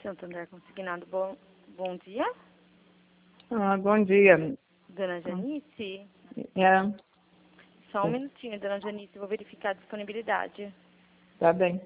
Santander Consignado, bom dia. Bom dia. Dona Janice? É, Só um minutinho, Dona Janice, vou verificar a disponibilidade. tá bem.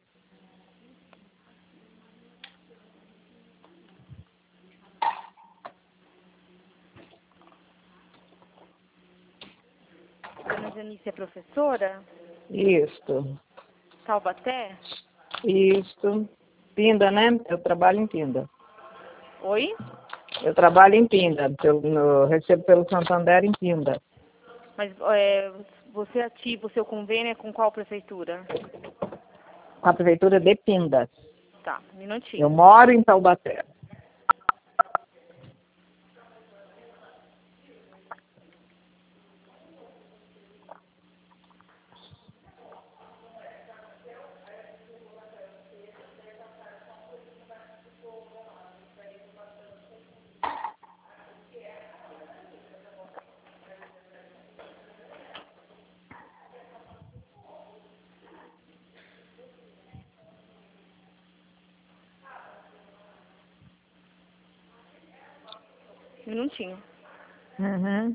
Dona Janice é professora? Isto. Taubaté? Isto. Pinda, né? Eu trabalho em Pinda. Oi? Eu trabalho em Pinda. Recebo pelo Santander em Pinda. Mas você ativa o seu convênio com qual prefeitura? Com a prefeitura de Pinda. Tá, um minutinho. Eu moro em Taubaté. Um minutinho. Uhum.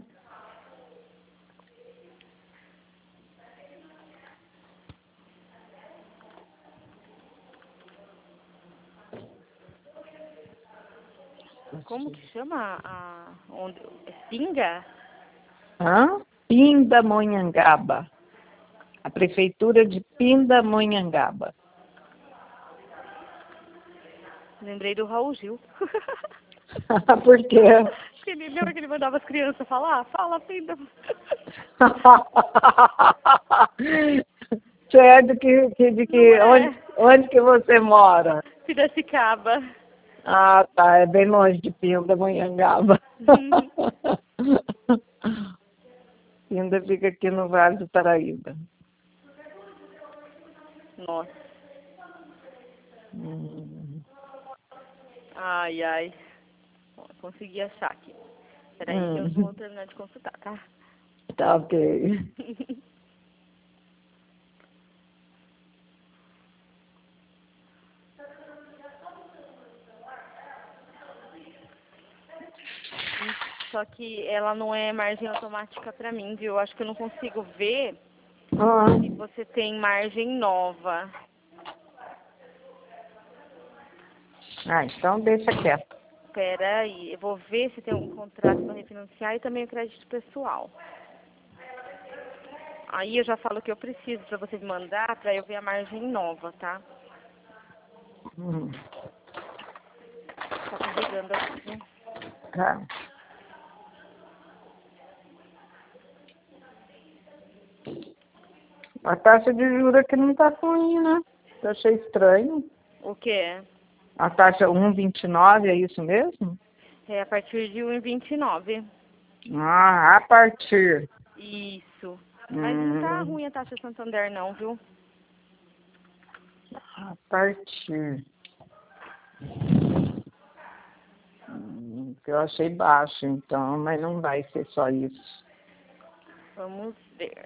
Como que chama onde? É Pinga? Pindamonhangaba. A prefeitura de Pindamonhangaba. Lembrei do Raul Gil. Por quê? Ele lembra que ele mandava as crianças falar? Fala, Pinda. Você é de que onde que você mora? Piracicaba. Ah, tá. É bem longe de Pindamonhangaba. Pinda fica aqui no Vale do Paraíba. Nossa. Ai, ai. Bom, consegui achar aqui. Peraí, eu vou terminar de consultar, tá? Tá ok. Só que ela não é margem automática pra mim, viu? Eu acho que eu não consigo ver se você tem margem nova. Então deixa quieto. Peraí, eu vou ver se tem um contrato para refinanciar e também o crédito pessoal. Aí eu já falo que eu preciso para você me mandar para eu ver a margem nova, tá? Tá carregando aqui, viu? Tá. A taxa de juros aqui não tá ruim, né? Eu achei estranho. O quê? A taxa 1,29, é isso mesmo? É a partir de 1,29. Ah, a partir. Isso. Mas não tá ruim a taxa Santander não, viu? A partir. Eu achei baixo, então, mas não vai ser só isso. Vamos ver.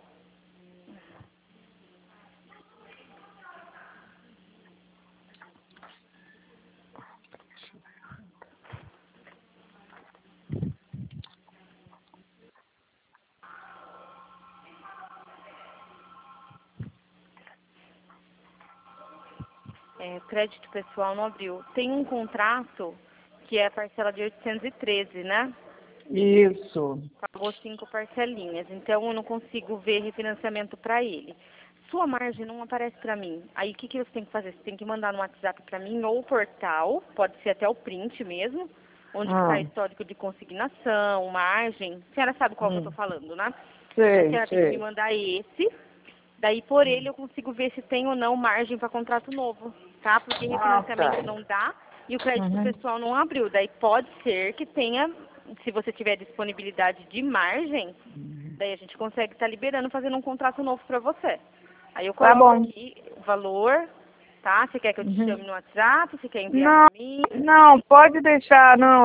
O crédito pessoal não abriu. Tem um contrato que é a parcela de 813, né? Isso. Pagou 5 parcelinhas, então eu não consigo ver refinanciamento para ele. Sua margem não aparece para mim. Aí o que você tem que fazer? Você tem que mandar no WhatsApp para mim ou o portal, pode ser até o print mesmo, onde está histórico de consignação, margem. A senhora sabe qual que eu estou falando, né? Sei, A senhora tem que me mandar esse, daí por ele eu consigo ver se tem ou não margem para contrato novo, tá? Porque refinanciamento não dá e o crédito pessoal não abriu. Daí pode ser que tenha, se você tiver disponibilidade de margem, daí a gente consegue estar liberando, fazendo um contrato novo para você. Aí eu coloco aqui o valor, tá? Você quer que eu te chame no WhatsApp? Você quer enviar para mim? Não, pode deixar, não,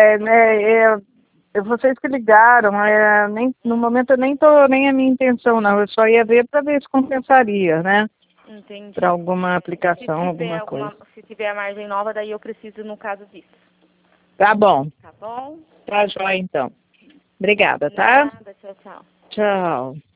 vocês que ligaram, no momento eu nem é minha intenção, não, eu só ia ver para ver se compensaria, né? Entendi. Para alguma aplicação, alguma coisa. Se tiver a margem nova, daí eu preciso, no caso disso. Tá bom. Tá bom? Tá jóia, então. Obrigada, tá? Nada, tchau, tchau. Tchau.